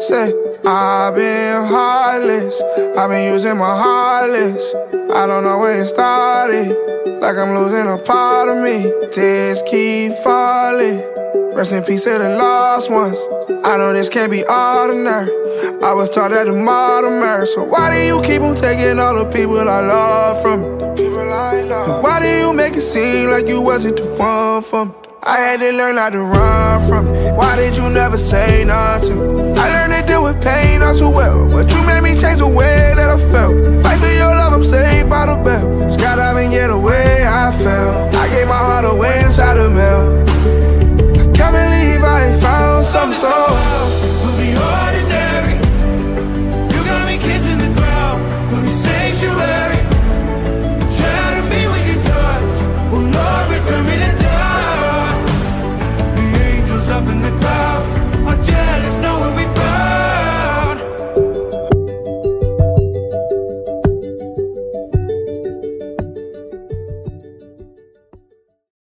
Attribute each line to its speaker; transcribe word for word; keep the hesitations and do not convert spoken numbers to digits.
Speaker 1: Say, I've been heartless, I've been using my heartless. I don't know where it started, like I'm losing a part of me. Tears keep falling, rest in peace to the lost ones. I know this can't be ordinary, I was taught that the modern marriage. So why do you keep on taking all the people I love from me? And why do you make it seem like you wasn't the one for me? I had to learn how to run from it. Why did you never say nothing to me? I learned to deal with pain all too well, but you made me change the way